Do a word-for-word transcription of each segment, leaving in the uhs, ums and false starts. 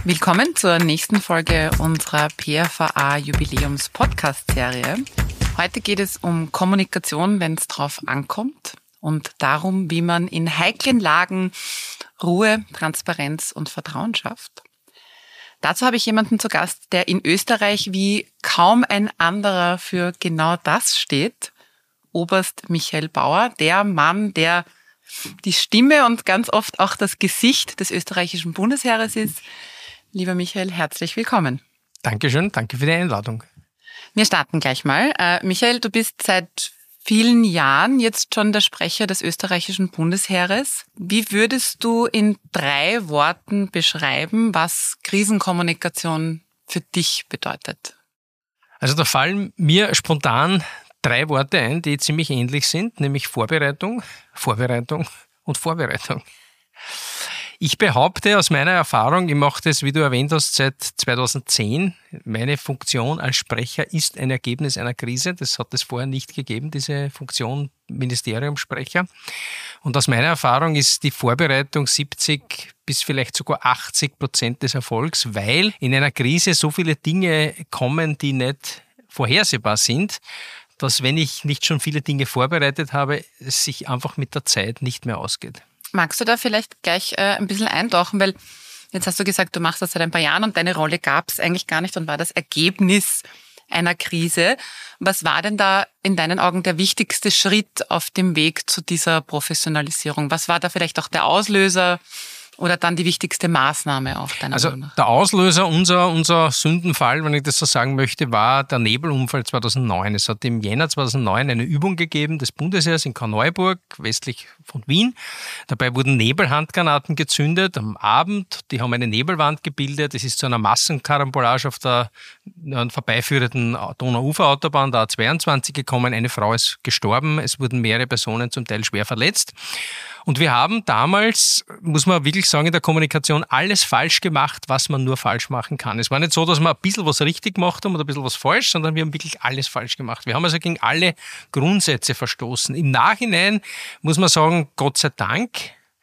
Willkommen zur nächsten Folge unserer P F A A-Jubiläums-Podcast-Serie. Heute geht es um Kommunikation, wenn es drauf ankommt und darum, wie man in heiklen Lagen Ruhe, Transparenz und Vertrauen schafft. Dazu habe ich jemanden zu Gast, der in Österreich wie kaum ein anderer für genau das steht. Oberst Michael Bauer, der Mann, der die Stimme und ganz oft auch das Gesicht des österreichischen Bundesheeres ist. Lieber Michael, herzlich willkommen. Dankeschön, danke für die Einladung. Wir starten gleich mal. Äh, Michael, du bist seit vielen Jahren jetzt schon der Sprecher des österreichischen Bundesheeres. Wie würdest du in drei Worten beschreiben, was Krisenkommunikation für dich bedeutet? Also da fallen mir spontan drei Worte ein, die ziemlich ähnlich sind, nämlich Vorbereitung, Vorbereitung und Vorbereitung. Ich behaupte aus meiner Erfahrung, ich mache das, wie du erwähnt hast, seit zweitausendzehn. Meine Funktion als Sprecher ist ein Ergebnis einer Krise. Das hat es vorher nicht gegeben, diese Funktion Ministeriumssprecher. Und aus meiner Erfahrung ist die Vorbereitung siebzig bis vielleicht sogar achtzig Prozent des Erfolgs, weil in einer Krise so viele Dinge kommen, die nicht vorhersehbar sind, dass wenn ich nicht schon viele Dinge vorbereitet habe, es sich einfach mit der Zeit nicht mehr ausgeht. Magst du da vielleicht gleich äh, ein bisschen eintauchen, weil jetzt hast du gesagt, du machst das seit ein paar Jahren und deine Rolle gab es eigentlich gar nicht und war das Ergebnis einer Krise. Was war denn da in deinen Augen der wichtigste Schritt auf dem Weg zu dieser Professionalisierung? Was war da vielleicht auch der Auslöser oder dann die wichtigste Maßnahme auch deiner Also Meinung nach? Der Auslöser, unser, unser Sündenfall, wenn ich das so sagen möchte, war der Nebelunfall zweitausendneun. Es hat im Jänner zweitausendneun eine Übung gegeben des Bundesheers in Korneuburg, westlich von Wien. Dabei wurden Nebelhandgranaten gezündet am Abend. Die haben eine Nebelwand gebildet. Es ist zu einer Massenkarambolage auf der vorbeiführenden Donauuferautobahn, der A zweiundzwanzig, gekommen. Eine Frau ist gestorben. Es wurden mehrere Personen zum Teil schwer verletzt. Und wir haben damals, muss man wirklich sagen, in der Kommunikation alles falsch gemacht, was man nur falsch machen kann. Es war nicht so, dass wir ein bisschen was richtig gemacht haben oder ein bisschen was falsch, sondern wir haben wirklich alles falsch gemacht. Wir haben also gegen alle Grundsätze verstoßen. Im Nachhinein muss man sagen, Gott sei Dank,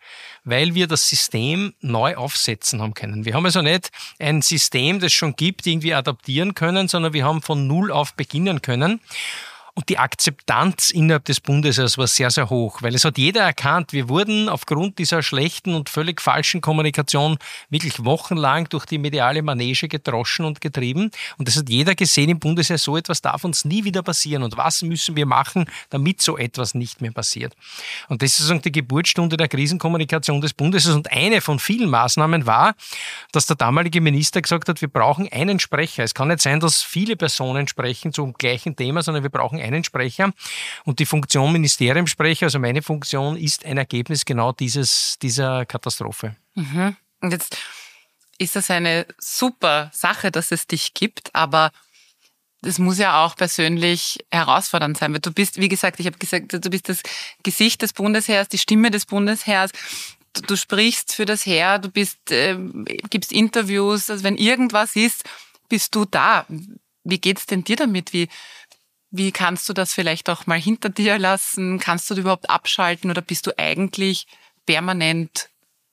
weil wir das System neu aufsetzen haben können. Wir haben also nicht ein System, das es schon gibt, irgendwie adaptieren können, sondern wir haben von Null auf beginnen können. Und die Akzeptanz innerhalb des Bundesheers war sehr, sehr hoch, weil es hat jeder erkannt, wir wurden aufgrund dieser schlechten und völlig falschen Kommunikation wirklich wochenlang durch die mediale Manege gedroschen und getrieben. Und das hat jeder gesehen im Bundesheer, so etwas darf uns nie wieder passieren. Und was müssen wir machen, damit so etwas nicht mehr passiert? Und das ist sozusagen die Geburtsstunde der Krisenkommunikation des Bundesheers. Und eine von vielen Maßnahmen war, dass der damalige Minister gesagt hat, wir brauchen einen Sprecher. Es kann nicht sein, dass viele Personen sprechen zum gleichen Thema, sondern wir brauchen einen Sprecher. Und die Funktion Ministeriumssprecher, also meine Funktion, ist ein Ergebnis genau dieses, dieser Katastrophe. Mhm. Und jetzt ist das eine super Sache, dass es dich gibt, aber das muss ja auch persönlich herausfordernd sein, weil du bist, wie gesagt, ich habe gesagt, du bist das Gesicht des Bundesheers, die Stimme des Bundesheers. Du, du sprichst für das Heer, du bist, äh, gibst Interviews, also wenn irgendwas ist, bist du da. Wie geht's denn dir damit? Wie Wie kannst du das vielleicht auch mal hinter dir lassen? Kannst du das überhaupt abschalten oder bist du eigentlich permanent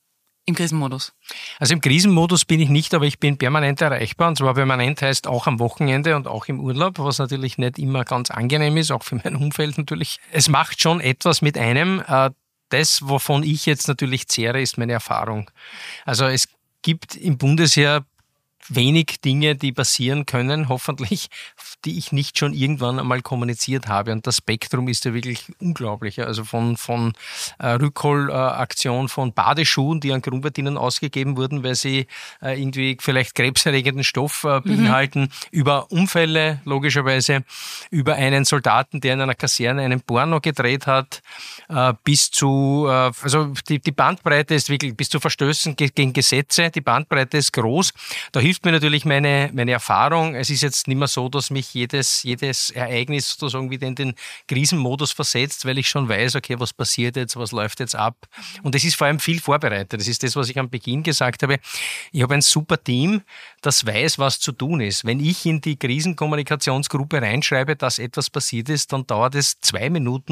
im Krisenmodus? Also im Krisenmodus bin ich nicht, aber ich bin permanent erreichbar. Und zwar permanent heißt auch am Wochenende und auch im Urlaub, was natürlich nicht immer ganz angenehm ist, auch für mein Umfeld natürlich. Es macht schon etwas mit einem. Das, wovon ich jetzt natürlich zehre, ist meine Erfahrung. Also es gibt im Bundesheer wenig Dinge, die passieren können, hoffentlich, die ich nicht schon irgendwann einmal kommuniziert habe. Und das Spektrum ist ja wirklich unglaublich. Also von, von äh, Rückholaktion von Badeschuhen, die an Grunwaldinnen ausgegeben wurden, weil sie äh, irgendwie vielleicht krebserregenden Stoff äh, beinhalten, mhm. über Unfälle, logischerweise, über einen Soldaten, der in einer Kaserne einen Porno gedreht hat, äh, bis zu, äh, also die, die Bandbreite ist wirklich, bis zu Verstößen ge- gegen Gesetze, die Bandbreite ist groß. Da hilft mir natürlich meine, meine Erfahrung. Es ist jetzt nicht mehr so, dass mich jedes, jedes Ereignis sozusagen wieder in den Krisenmodus versetzt, weil ich schon weiß, okay, was passiert jetzt, was läuft jetzt ab. Und es ist vor allem viel vorbereitet. Das ist das, was ich am Beginn gesagt habe. Ich habe ein super Team, das weiß, was zu tun ist. Wenn ich in die Krisenkommunikationsgruppe reinschreibe, dass etwas passiert ist, dann dauert es zwei Minuten,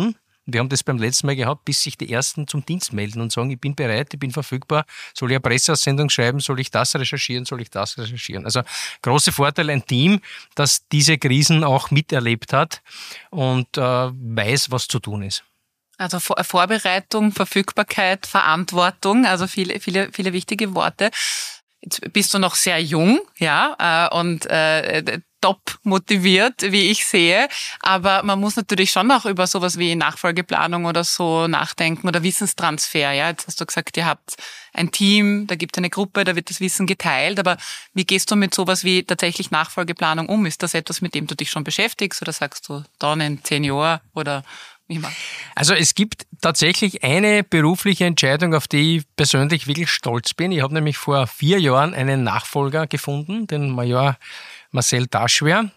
Wir haben das beim letzten Mal gehabt, bis sich die Ersten zum Dienst melden und sagen, ich bin bereit, ich bin verfügbar, soll ich eine Presseaussendung schreiben, soll ich das recherchieren, soll ich das recherchieren. Also große Vorteil, ein Team, das diese Krisen auch miterlebt hat und äh, weiß, was zu tun ist. Also Vor- Vorbereitung, Verfügbarkeit, Verantwortung, also viele, viele, viele wichtige Worte. Jetzt bist du noch sehr jung, ja, äh, und äh, top motiviert, wie ich sehe. Aber man muss natürlich schon auch über sowas wie Nachfolgeplanung oder so nachdenken oder Wissenstransfer. Ja, jetzt hast du gesagt, ihr habt ein Team, da gibt es eine Gruppe, da wird das Wissen geteilt. Aber wie gehst du mit sowas wie tatsächlich Nachfolgeplanung um? Ist das etwas, mit dem du dich schon beschäftigst oder sagst du dann in zehn Jahren oder wie immer? Also es gibt tatsächlich eine berufliche Entscheidung, auf die ich persönlich wirklich stolz bin. Ich habe nämlich vor vier Jahren einen Nachfolger gefunden, den Major Marcel Taschwer,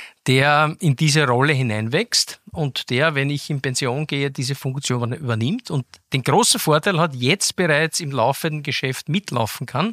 der in diese Rolle hineinwächst und der, wenn ich in Pension gehe, diese Funktion übernimmt und den großen Vorteil hat, jetzt bereits im laufenden Geschäft mitlaufen kann.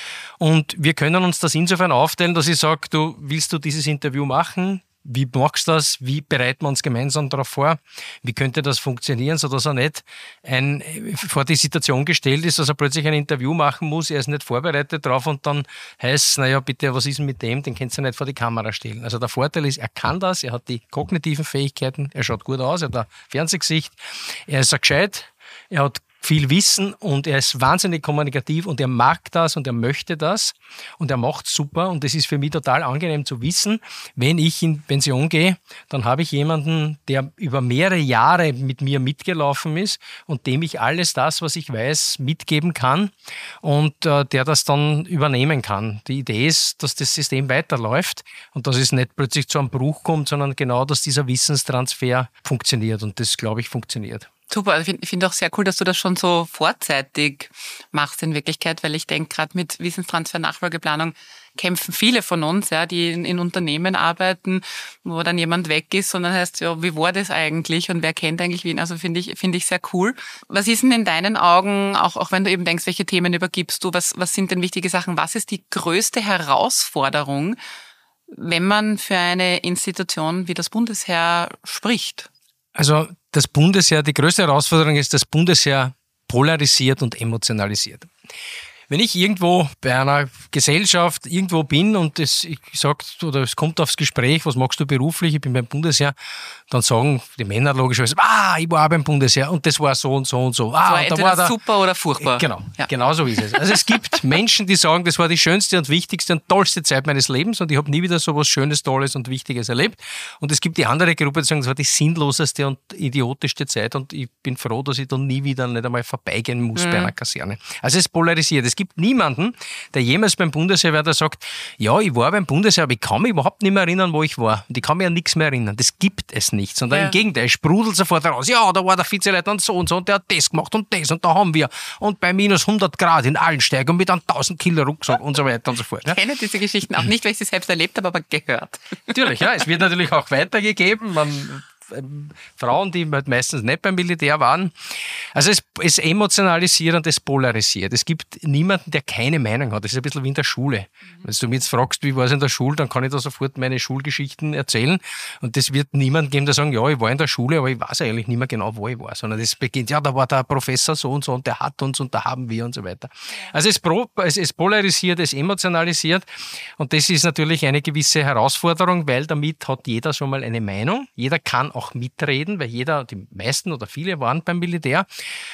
Und wir können uns das insofern aufteilen, dass ich sage, du willst du dieses Interview machen? Wie machst du das? Wie bereiten wir uns gemeinsam darauf vor? Wie könnte das funktionieren, sodass er nicht ein, vor die Situation gestellt ist, dass er plötzlich ein Interview machen muss, er ist nicht vorbereitet drauf und dann heißt es, naja, bitte, was ist denn mit dem? Den kannst du nicht vor die Kamera stellen. Also der Vorteil ist, er kann das, er hat die kognitiven Fähigkeiten, er schaut gut aus, er hat ein Fernsehgesicht, er ist ein gescheit, er hat viel Wissen und er ist wahnsinnig kommunikativ und er mag das und er möchte das und er macht super und das ist für mich total angenehm zu wissen, wenn ich in Pension gehe, dann habe ich jemanden, der über mehrere Jahre mit mir mitgelaufen ist und dem ich alles das, was ich weiß, mitgeben kann und äh, der das dann übernehmen kann. Die Idee ist, dass das System weiterläuft und dass es nicht plötzlich zu einem Bruch kommt, sondern genau, dass dieser Wissenstransfer funktioniert und das, glaube ich, funktioniert. Super, ich finde find auch sehr cool, dass du das schon so vorzeitig machst in Wirklichkeit, weil ich denke, gerade mit Wissenstransfer, Nachfolgeplanung kämpfen viele von uns, ja, die in, in Unternehmen arbeiten, wo dann jemand weg ist und dann heißt ja, wie war das eigentlich und wer kennt eigentlich wen? Also finde ich finde ich sehr cool. Was ist denn in deinen Augen, auch auch wenn du eben denkst, welche Themen übergibst du, was was sind denn wichtige Sachen? Was ist die größte Herausforderung, wenn man für eine Institution wie das Bundesheer spricht? Also das Bundesheer, die größte Herausforderung ist, das Bundesheer polarisiert und emotionalisiert. Wenn ich irgendwo bei einer Gesellschaft irgendwo bin und es, ich sag, oder es kommt aufs Gespräch, was machst du beruflich, ich bin beim Bundesheer, dann sagen die Männer logischerweise, ah, ich war auch beim Bundesheer und das war so und so und so. Ah, das war und entweder da war der, super oder furchtbar. Genau, ja. genau so ist es. Also es gibt Menschen, die sagen, das war die schönste und wichtigste und tollste Zeit meines Lebens und ich habe nie wieder so was Schönes, Tolles und Wichtiges erlebt. Und es gibt die andere Gruppe, die sagen, das war die sinnloseste und idiotischste Zeit und ich bin froh, dass ich dann nie wieder nicht einmal vorbeigehen muss mhm. bei einer Kaserne. Also es polarisiert. Es gibt niemanden, der jemals beim Bundesheer war, der sagt, ja, ich war beim Bundesheer, aber ich kann mich überhaupt nicht mehr erinnern, wo ich war. Und ich kann mich an nichts mehr erinnern. Das gibt es nicht. Sondern ja. im Gegenteil, sprudelt sofort raus. Ja, da war der Vizeleutnant so und so und der hat das gemacht und das und da haben wir. Und bei minus hundert Grad in Allensteig und mit einem tausend Kilo Rucksack und so weiter und so fort. Ja. Ich kenne diese Geschichten auch nicht, weil ich sie selbst erlebt habe, aber gehört. Natürlich, ja. Es wird natürlich auch weitergegeben. Man Frauen, die halt meistens nicht beim Militär waren. Also es, es emotionalisiert und es polarisiert. Es gibt niemanden, der keine Meinung hat. Das ist ein bisschen wie in der Schule. Mhm. Wenn du mich jetzt fragst, wie war es in der Schule, dann kann ich da sofort meine Schulgeschichten erzählen und das wird niemand geben, der sagen, ja, ich war in der Schule, aber ich weiß eigentlich nicht mehr genau, wo ich war, sondern das beginnt, ja, da war der Professor so und so und der hat uns und da haben wir und so weiter. Also es, pro, es, es polarisiert, es emotionalisiert und das ist natürlich eine gewisse Herausforderung, weil damit hat jeder schon mal eine Meinung. Jeder kann auch mitreden, weil jeder, die meisten oder viele waren beim Militär.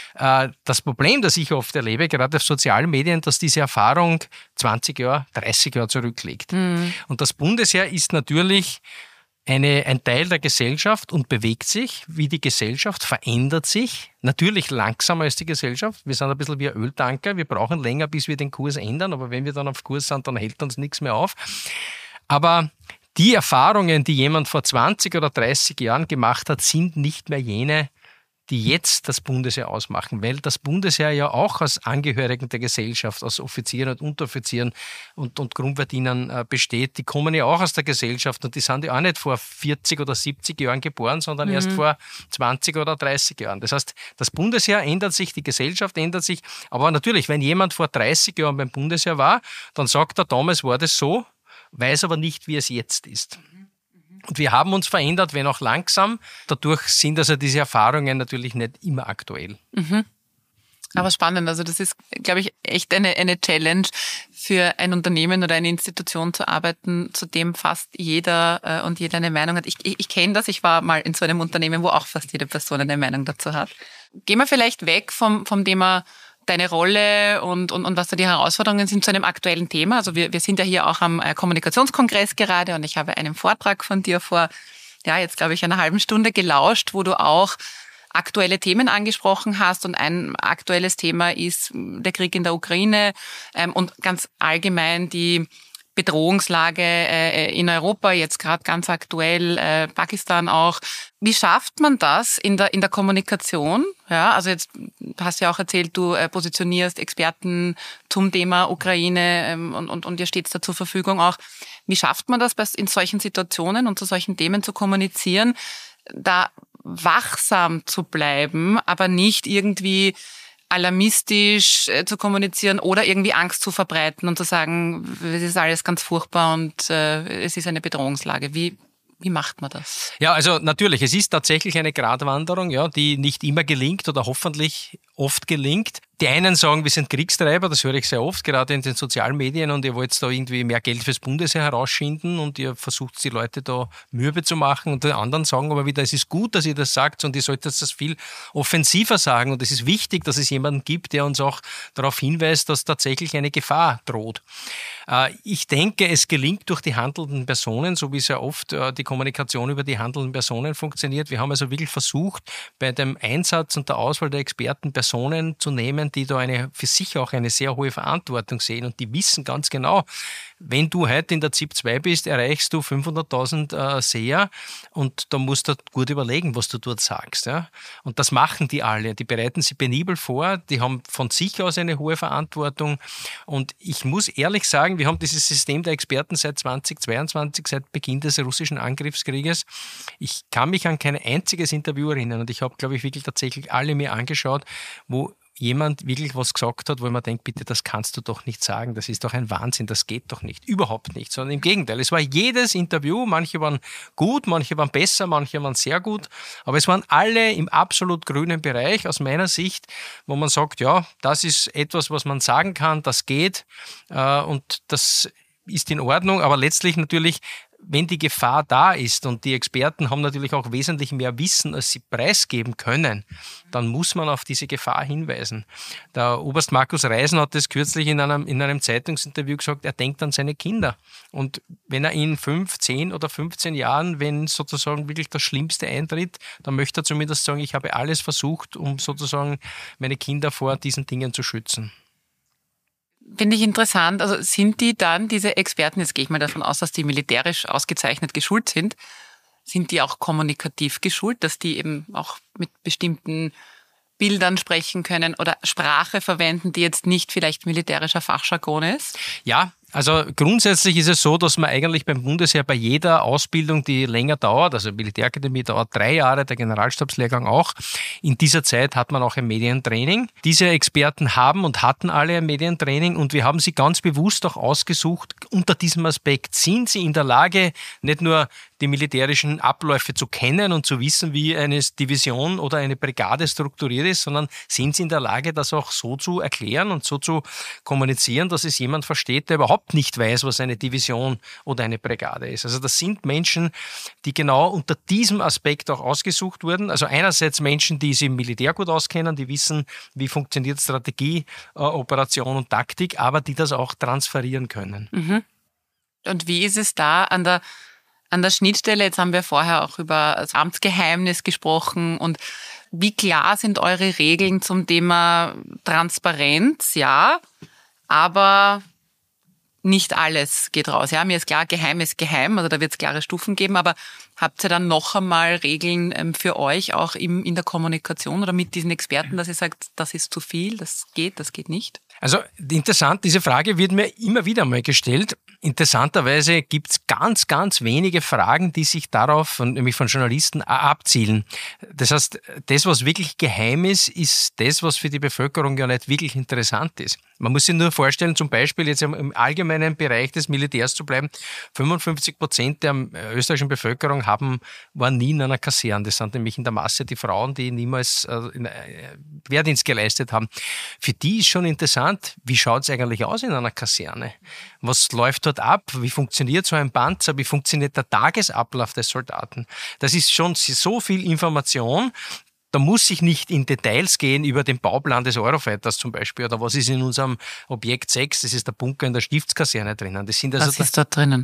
Das Problem, das ich oft erlebe, gerade auf sozialen Medien, dass diese Erfahrung zwanzig Jahre, dreißig Jahre zurückliegt. Mhm. Und das Bundesheer ist natürlich eine, ein Teil der Gesellschaft und bewegt sich, wie die Gesellschaft verändert sich. Natürlich langsamer als die Gesellschaft. Wir sind ein bisschen wie ein Öltanker. Wir brauchen länger, bis wir den Kurs ändern. Aber wenn wir dann auf Kurs sind, dann hält uns nichts mehr auf. Aber die Erfahrungen, die jemand vor zwanzig oder dreißig Jahren gemacht hat, sind nicht mehr jene, die jetzt das Bundesheer ausmachen, weil das Bundesheer ja auch aus Angehörigen der Gesellschaft, aus Offizieren und Unteroffizieren und, und Grundwehrdienern äh, besteht. Die kommen ja auch aus der Gesellschaft und die sind ja auch nicht vor vierzig oder siebzig Jahren geboren, sondern mhm. erst vor zwanzig oder dreißig Jahren. Das heißt, das Bundesheer ändert sich, die Gesellschaft ändert sich, aber natürlich, wenn jemand vor dreißig Jahren beim Bundesheer war, dann sagt er, damals war das so, weiß aber nicht, wie es jetzt ist. Und wir haben uns verändert, wenn auch langsam. Dadurch sind also diese Erfahrungen natürlich nicht immer aktuell. Mhm. Aber spannend, also das ist, glaube ich, echt eine, eine Challenge für ein Unternehmen oder eine Institution zu arbeiten, zu dem fast jeder äh, und jeder eine Meinung hat. Ich, ich, ich kenne das, ich war mal in so einem Unternehmen, wo auch fast jede Person eine Meinung dazu hat. Gehen wir vielleicht weg vom, vom Thema deine Rolle und, und, und was da die Herausforderungen sind zu einem aktuellen Thema. Also wir, wir sind ja hier auch am Kommunikationskongress gerade und ich habe einen Vortrag von dir vor, ja, jetzt glaube ich einer halben Stunde gelauscht, wo du auch aktuelle Themen angesprochen hast und ein aktuelles Thema ist der Krieg in der Ukraine ähm, und ganz allgemein die Bedrohungslage äh, in Europa, jetzt gerade ganz aktuell, äh, Pakistan auch. Wie schafft man das in der in der Kommunikation? Ja, also jetzt hast du ja auch erzählt, du äh, positionierst Experten zum Thema Ukraine ähm, und, und, und ihr steht da zur Verfügung auch. Wie schafft man das, in solchen Situationen und zu solchen Themen zu kommunizieren, da wachsam zu bleiben, aber nicht irgendwie alarmistisch äh, zu kommunizieren oder irgendwie Angst zu verbreiten und zu sagen, es ist alles ganz furchtbar und äh, es ist eine Bedrohungslage. Wie Wie macht man das? Ja, also natürlich, es ist tatsächlich eine Gratwanderung, ja, die nicht immer gelingt oder hoffentlich oft gelingt. Die einen sagen, wir sind Kriegstreiber, das höre ich sehr oft, gerade in den sozialen Medien, und ihr wollt da irgendwie mehr Geld fürs Bundesheer herausschinden und ihr versucht die Leute da mürbe zu machen, und die anderen sagen aber wieder, es ist gut, dass ihr das sagt und ihr solltet das viel offensiver sagen, und es ist wichtig, dass es jemanden gibt, der uns auch darauf hinweist, dass tatsächlich eine Gefahr droht. Ich denke, es gelingt durch die handelnden Personen, so wie sehr oft die Kommunikation über die handelnden Personen funktioniert. Wir haben also wirklich versucht, bei dem Einsatz und der Auswahl der Experten Personen zu nehmen, die da eine für sich auch eine sehr hohe Verantwortung sehen, und die wissen ganz genau, wenn du heute in der Z I P zwei bist, erreichst du fünfhunderttausend äh, Seher, und da musst du gut überlegen, was du dort sagst. Ja? Und das machen die alle. Die bereiten sich penibel vor, die haben von sich aus eine hohe Verantwortung, und ich muss ehrlich sagen, wir haben dieses System der Experten seit zweitausendzweiundzwanzig, seit Beginn des russischen Angriffskrieges. Ich kann mich an kein einziges Interview erinnern, und ich habe, glaube ich, wirklich tatsächlich alle mir angeschaut, wo jemand wirklich was gesagt hat, wo man denkt, bitte, das kannst du doch nicht sagen, das ist doch ein Wahnsinn, das geht doch nicht, überhaupt nicht, sondern im Gegenteil, es war jedes Interview, manche waren gut, manche waren besser, manche waren sehr gut, aber es waren alle im absolut grünen Bereich aus meiner Sicht, wo man sagt, ja, das ist etwas, was man sagen kann, das geht äh, und das ist in Ordnung, aber letztlich natürlich, wenn die Gefahr da ist, und die Experten haben natürlich auch wesentlich mehr Wissen, als sie preisgeben können, dann muss man auf diese Gefahr hinweisen. Der Oberst Markus Reisen hat das kürzlich in einem, in einem Zeitungsinterview gesagt, er denkt an seine Kinder. Und wenn er in fünf, zehn oder fünfzehn Jahren, wenn sozusagen wirklich das Schlimmste eintritt, dann möchte er zumindest sagen, ich habe alles versucht, um sozusagen meine Kinder vor diesen Dingen zu schützen. Finde ich interessant. Also sind die dann, diese Experten, jetzt gehe ich mal davon aus, dass die militärisch ausgezeichnet geschult sind, sind die auch kommunikativ geschult, dass die eben auch mit bestimmten Bildern sprechen können oder Sprache verwenden, die jetzt nicht vielleicht militärischer Fachjargon ist? Ja, also grundsätzlich ist es so, dass man eigentlich beim Bundesheer bei jeder Ausbildung, die länger dauert, also Militärakademie dauert drei Jahre, der Generalstabslehrgang auch, in dieser Zeit hat man auch ein Medientraining. Diese Experten haben und hatten alle ein Medientraining, und wir haben sie ganz bewusst auch ausgesucht unter diesem Aspekt. Sind sie in der Lage, nicht nur die militärischen Abläufe zu kennen und zu wissen, wie eine Division oder eine Brigade strukturiert ist, sondern sind sie in der Lage, das auch so zu erklären und so zu kommunizieren, dass es jemand versteht, der überhaupt nicht weiß, was eine Division oder eine Brigade ist. Also das sind Menschen, die genau unter diesem Aspekt auch ausgesucht wurden. Also einerseits Menschen, die sich im Militär gut auskennen, die wissen, wie funktioniert Strategie, äh, Operation und Taktik, aber die das auch transferieren können. Mhm. Und wie ist es da an der An der Schnittstelle? Jetzt haben wir vorher auch über das Amtsgeheimnis gesprochen, und wie klar sind eure Regeln zum Thema Transparenz? Ja, aber nicht alles geht raus. Ja, mir ist klar, geheim ist geheim, also da wird es klare Stufen geben, aber habt ihr dann noch einmal Regeln für euch auch im, in der Kommunikation oder mit diesen Experten, dass ihr sagt, das ist zu viel, das geht, das geht nicht? Also interessant, diese Frage wird mir immer wieder mal gestellt. Interessanterweise gibt es ganz, ganz wenige Fragen, die sich darauf, nämlich von Journalisten, abzielen. Das heißt, das, was wirklich geheim ist, ist das, was für die Bevölkerung ja nicht wirklich interessant ist. Man muss sich nur vorstellen, zum Beispiel jetzt im allgemeinen Bereich des Militärs zu bleiben, fünfundfünfzig Prozent der österreichischen Bevölkerung haben, waren nie in einer Kaserne. Das sind nämlich in der Masse die Frauen, die niemals äh, Wehrdienst geleistet haben. Für die ist schon interessant, wie schaut es eigentlich aus in einer Kaserne? Was läuft dort ab? Wie funktioniert so ein Panzer? Wie funktioniert der Tagesablauf des Soldaten? Das ist schon so viel Information. Da muss ich nicht in Details gehen über den Bauplan des Eurofighters zum Beispiel oder was ist in unserem Objekt sechs, das ist der Bunker in der Stiftskaserne drinnen. Das sind also was ist dort drinnen?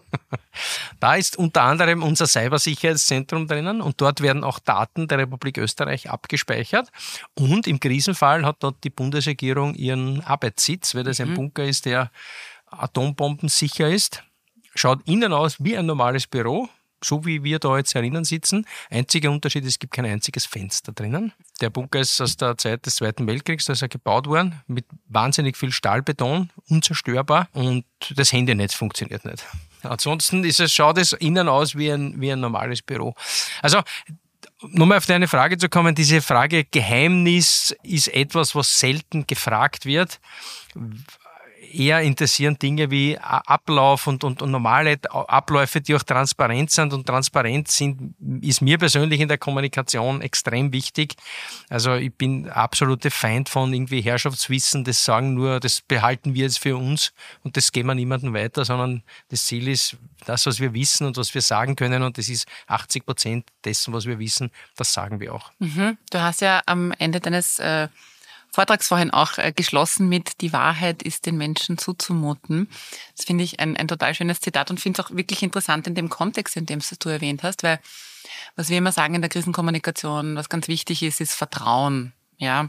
Da ist unter anderem unser Cybersicherheitszentrum drinnen und dort werden auch Daten der Republik Österreich abgespeichert und im Krisenfall hat dort die Bundesregierung ihren Arbeitssitz, weil das mhm. ein Bunker ist, der atombombensicher ist. Schaut innen aus wie ein normales Büro, so wie wir da jetzt herinnen sitzen. Einziger Unterschied, es gibt kein einziges Fenster drinnen. Der Bunker ist aus der Zeit des Zweiten Weltkriegs, da ist er gebaut worden, mit wahnsinnig viel Stahlbeton, unzerstörbar und das Handynetz funktioniert nicht. Ansonsten ist es, schaut es innen aus wie ein, wie ein normales Büro. Also, nochmal auf deine Frage zu kommen, diese Frage Geheimnis ist etwas, was selten gefragt wird. Eher interessieren Dinge wie Ablauf und, und, und normale Abläufe, die auch transparent sind. Und transparent sind, ist mir persönlich in der Kommunikation extrem wichtig. Also ich bin absolute Feind von irgendwie Herrschaftswissen, das sagen nur, das behalten wir jetzt für uns und das geben wir niemandem weiter, sondern das Ziel ist, das, was wir wissen und was wir sagen können und das ist achtzig Prozent dessen, was wir wissen, das sagen wir auch. Mhm. Du hast ja am Ende deines äh Vortrags vorhin auch äh, geschlossen mit die Wahrheit ist den Menschen zuzumuten. Das finde ich ein, ein total schönes Zitat und finde es auch wirklich interessant in dem Kontext, in dem es du erwähnt hast, weil was wir immer sagen in der Krisenkommunikation, was ganz wichtig ist, ist Vertrauen. Ja,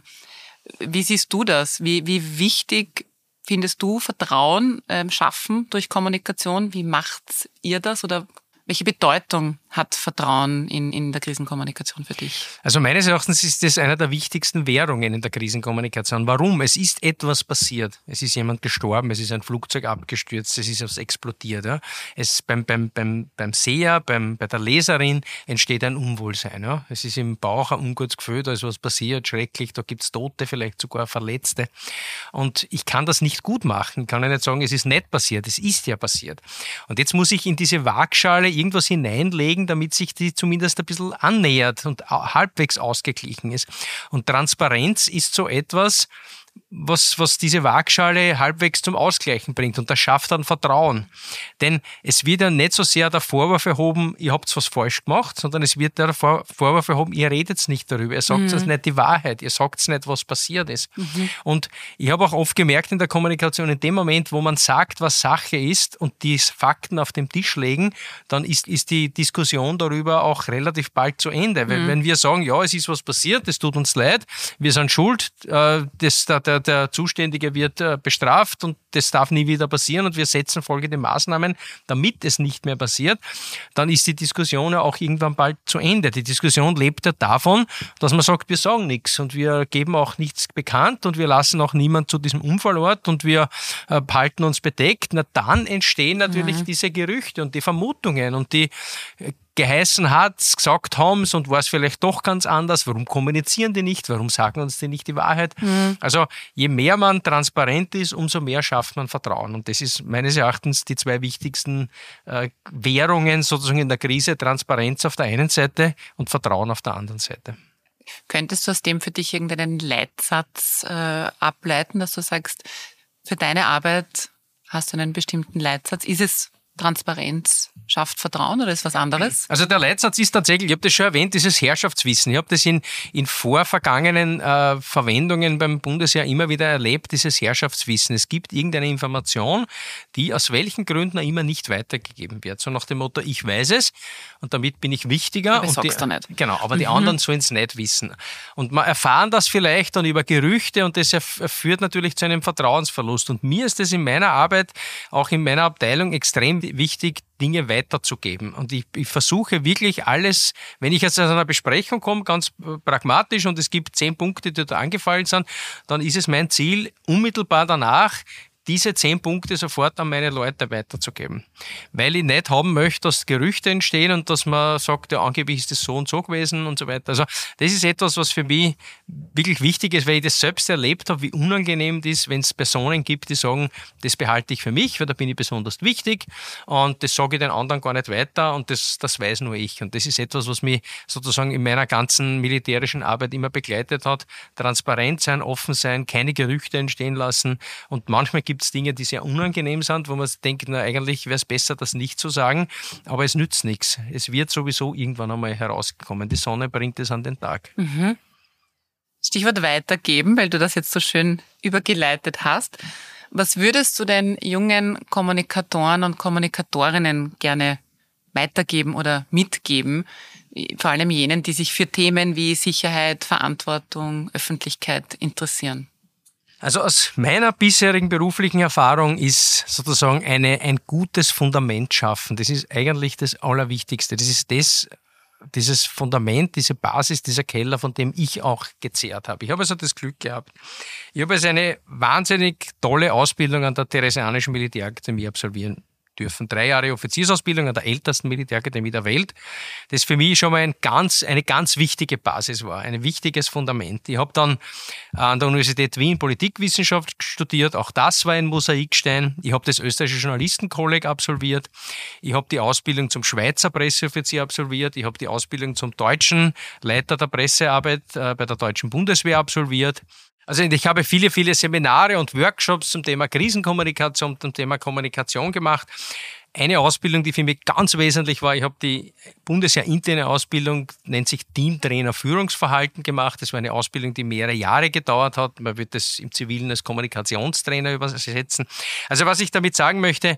wie siehst du das? Wie, wie wichtig findest du Vertrauen ähm, schaffen durch Kommunikation? Wie macht ihr das oder welche Bedeutung hat Vertrauen in, in der Krisenkommunikation für dich? Also meines Erachtens ist das einer der wichtigsten Währungen in der Krisenkommunikation. Warum? Es ist etwas passiert. Es ist jemand gestorben, es ist ein Flugzeug abgestürzt, es ist was explodiert. Ja. Es beim, beim, beim, beim Seher, beim, bei der Leserin entsteht ein Unwohlsein. Ja. Es ist im Bauch ein ungutes Gefühl, da ist was passiert, schrecklich, da gibt es Tote, vielleicht sogar Verletzte. Und ich kann das nicht gut machen, ich kann ja nicht sagen, es ist nicht passiert, es ist ja passiert. Und jetzt muss ich in diese Waagschale irgendwas hineinlegen, damit sich die zumindest ein bisschen annähert und halbwegs ausgeglichen ist. Und Transparenz ist so etwas, was, was diese Waagschale halbwegs zum Ausgleichen bringt. Und das schafft dann Vertrauen. Denn es wird ja nicht so sehr der Vorwurf erhoben, ihr habt was falsch gemacht, sondern es wird der Vorwurf erhoben, ihr redet nicht darüber, ihr sagt mhm. nicht die Wahrheit, ihr sagt nicht, was passiert ist. Mhm. Und ich habe auch oft gemerkt in der Kommunikation, in dem Moment, wo man sagt, was Sache ist und die Fakten auf den Tisch legen, dann ist, ist die Diskussion darüber auch relativ bald zu Ende. Mhm. Weil wenn wir sagen, ja, es ist was passiert, es tut uns leid, wir sind schuld, äh, das, der, der, der Zuständige wird äh, bestraft und das darf nie wieder passieren und wir setzen folgende Maßnahmen, damit es nicht mehr passiert, dann ist die Diskussion ja auch irgendwann bald zu Ende. Die Diskussion lebt ja davon, dass man sagt, wir sagen nichts und wir geben auch nichts bekannt und wir lassen auch niemand zu diesem Unfallort und wir äh, halten uns bedeckt. Na, dann entstehen natürlich mhm. diese Gerüchte und die Vermutungen und die äh, geheißen hat, gesagt haben und war es vielleicht doch ganz anders. Warum kommunizieren die nicht? Warum sagen uns die nicht die Wahrheit? Mhm. Also je mehr man transparent ist, umso mehr schafft man Vertrauen. Und das ist meines Erachtens die zwei wichtigsten äh, Währungen sozusagen in der Krise. Transparenz auf der einen Seite und Vertrauen auf der anderen Seite. Könntest du aus dem für dich irgendeinen Leitsatz äh, ableiten, dass du sagst, für deine Arbeit hast du einen bestimmten Leitsatz? Ist es Transparenz schafft Vertrauen oder ist was anderes? Also der Leitsatz ist tatsächlich, ich habe das schon erwähnt, dieses Herrschaftswissen. Ich habe das in, in vorvergangenen äh, Verwendungen beim Bundesheer immer wieder erlebt, dieses Herrschaftswissen. Es gibt irgendeine Information, die aus welchen Gründen auch immer nicht weitergegeben wird. So nach dem Motto, ich weiß es und damit bin ich wichtiger. Aber ich und sag's da nicht. Genau, aber mhm. die anderen sollen es nicht wissen. Und man erfahren das vielleicht dann über Gerüchte und das führt natürlich zu einem Vertrauensverlust. Und mir ist es in meiner Arbeit, auch in meiner Abteilung, extrem wichtig, Dinge weiterzugeben. Und ich, ich versuche wirklich alles, wenn ich jetzt aus einer Besprechung komme, ganz pragmatisch und es gibt zehn Punkte, die da angefallen sind, dann ist es mein Ziel, unmittelbar danach diese zehn Punkte sofort an meine Leute weiterzugeben. Weil ich nicht haben möchte, dass Gerüchte entstehen und dass man sagt, ja, angeblich ist das so und so gewesen und so weiter. Also das ist etwas, was für mich wirklich wichtig ist, weil ich das selbst erlebt habe, wie unangenehm das ist, wenn es Personen gibt, die sagen, das behalte ich für mich, weil da bin ich besonders wichtig und das sage ich den anderen gar nicht weiter und das, das weiß nur ich. Und das ist etwas, was mich sozusagen in meiner ganzen militärischen Arbeit immer begleitet hat. Transparent sein, offen sein, keine Gerüchte entstehen lassen und manchmal gibt es Dinge, die sehr unangenehm sind, wo man denkt, na eigentlich wäre es besser, das nicht zu sagen, aber es nützt nichts. Es wird sowieso irgendwann einmal herauskommen. Die Sonne bringt es an den Tag. Mhm. Stichwort weitergeben, weil du das jetzt so schön übergeleitet hast. Was würdest du den jungen Kommunikatoren und Kommunikatorinnen gerne weitergeben oder mitgeben? Vor allem jenen, die sich für Themen wie Sicherheit, Verantwortung, Öffentlichkeit interessieren. Also aus meiner bisherigen beruflichen Erfahrung ist sozusagen eine, ein gutes Fundament schaffen. Das ist eigentlich das Allerwichtigste. Das ist das, dieses Fundament, diese Basis, dieser Keller, von dem ich auch gezehrt habe. Ich habe also das Glück gehabt. Ich habe also eine wahnsinnig tolle Ausbildung an der Theresianischen Militärakademie absolvieren dürfen. Drei Jahre Offiziersausbildung an der ältesten Militärakademie der Welt, das für mich schon mal ein ganz, eine ganz wichtige Basis war, ein wichtiges Fundament. Ich habe dann an der Universität Wien Politikwissenschaft studiert, auch das war ein Mosaikstein. Ich habe das Österreichische Journalistenkolleg absolviert, ich habe die Ausbildung zum Schweizer Presseoffizier absolviert, ich habe die Ausbildung zum deutschen Leiter der Pressearbeit äh, bei der Deutschen Bundeswehr absolviert. Also ich habe viele, viele Seminare und Workshops zum Thema Krisenkommunikation, zum Thema Kommunikation gemacht. Eine Ausbildung, die für mich ganz wesentlich war, ich habe die Bundesheer-interne Ausbildung, nennt sich Teamtrainer Führungsverhalten gemacht. Das war eine Ausbildung, die mehrere Jahre gedauert hat. Man wird das im Zivilen als Kommunikationstrainer übersetzen. Also was ich damit sagen möchte,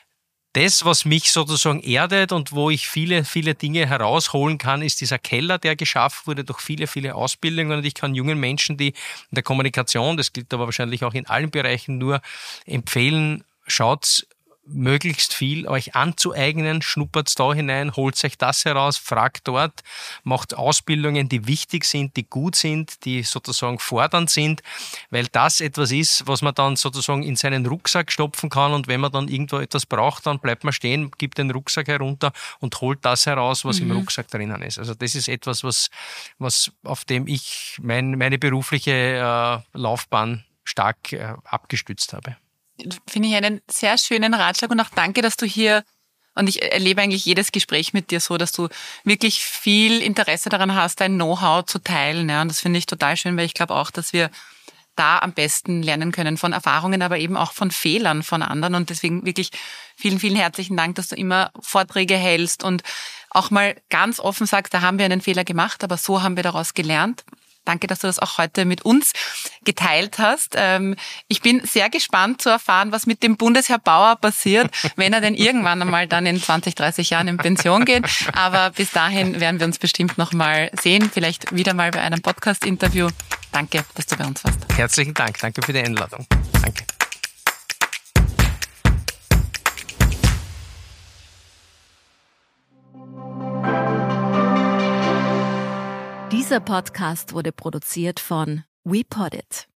das, was mich sozusagen erdet und wo ich viele, viele Dinge herausholen kann, ist dieser Keller, der geschaffen wurde durch viele, viele Ausbildungen. Und ich kann jungen Menschen, die in der Kommunikation, das gilt aber wahrscheinlich auch in allen Bereichen, nur empfehlen, schaut möglichst viel euch anzueignen, schnuppert da hinein, holt euch das heraus, fragt dort, macht Ausbildungen, die wichtig sind, die gut sind, die sozusagen fordernd sind, weil das etwas ist, was man dann sozusagen in seinen Rucksack stopfen kann und wenn man dann irgendwo etwas braucht, dann bleibt man stehen, gibt den Rucksack herunter und holt das heraus, was mhm. im Rucksack drinnen ist. Also das ist etwas, was, was auf dem ich mein, meine berufliche äh, Laufbahn stark äh, abgestützt habe. Finde ich einen sehr schönen Ratschlag und auch danke, dass du hier, und ich erlebe eigentlich jedes Gespräch mit dir so, dass du wirklich viel Interesse daran hast, dein Know-how zu teilen. Ja, und das finde ich total schön, weil ich glaube auch, dass wir da am besten lernen können von Erfahrungen, aber eben auch von Fehlern von anderen. Und deswegen wirklich vielen, vielen herzlichen Dank, dass du immer Vorträge hältst und auch mal ganz offen sagst, da haben wir einen Fehler gemacht, aber so haben wir daraus gelernt. Danke, dass du das auch heute mit uns geteilt hast. Ich bin sehr gespannt zu erfahren, was mit dem Bundesheer Bauer passiert, wenn er denn irgendwann einmal dann in zwanzig, dreißig Jahren in Pension geht. Aber bis dahin werden wir uns bestimmt noch mal sehen, vielleicht wieder mal bei einem Podcast-Interview. Danke, dass du bei uns warst. Herzlichen Dank. Danke für die Einladung. Danke. Dieser Podcast wurde produziert von WePoddit.